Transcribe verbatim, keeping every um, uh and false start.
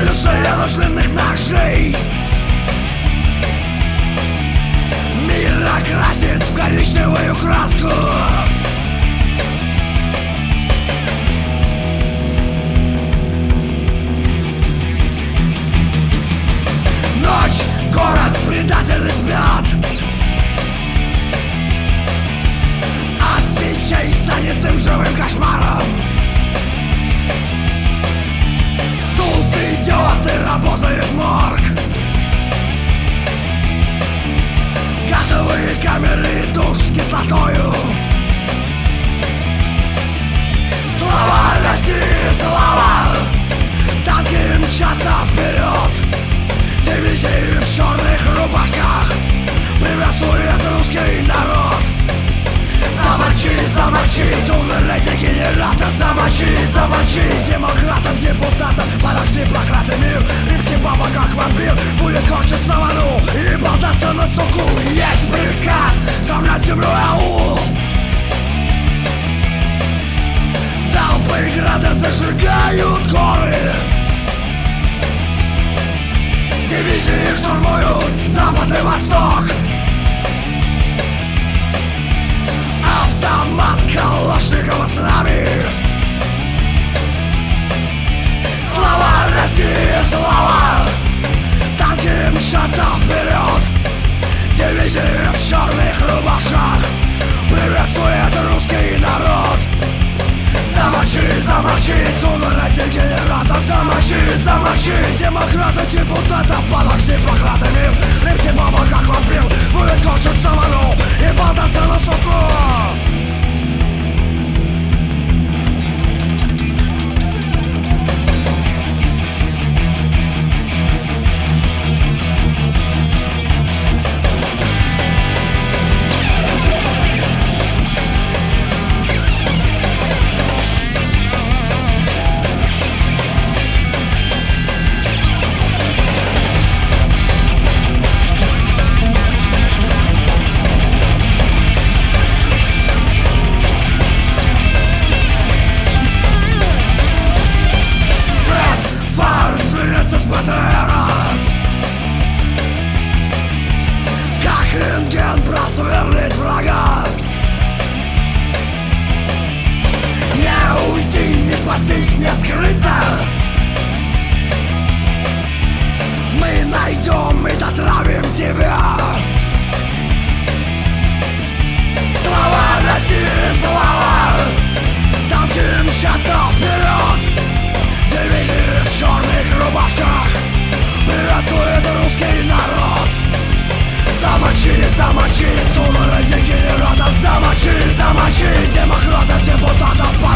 Революция ружейных ножей. Мир окрасит в коричневую краску. Ночь, город, предатели спят. От печей станет им живым кошмаром. Суд идет и работает морг. Газовые камеры и душ с кислотою. Слава России, слава! Танки мчатся вперед. Дивизии в черных рубашках приветствует русский народ. Замочи, замочи, умирай, дегенерата. Замочи, замочи, демократам, депутатам. Подожди, проклятый мир, римский папа как вампир будет кончиться в аду и болтаться на суку. Есть приказ сравнять землю аул. Залпы града зажигают горы. Дивизии штурмуют запад и восток. Автомат Калашникова с нами. Слава России, слава! Танки мчатся вперед. Дивизии в черных рубашках приветствует русский народ. Замочи, замочи, умирай, дегенератов. Замочи, замочи, демократа, депутата. Подожди, проклятый мир, римский папа как вампир будет кончиться в аду и болтаться на суку. Как рентген просверлит врага. Не уйти, не спастись, не скрыться. Мы найдем и затравим тебя. Слава России, слава! Танки мчатся вперед. Дивизии в черных рубашках приветствует русский народ. Замочи, замочи, умирай, дегенерата. Замочи, замочи, демократа, депутата.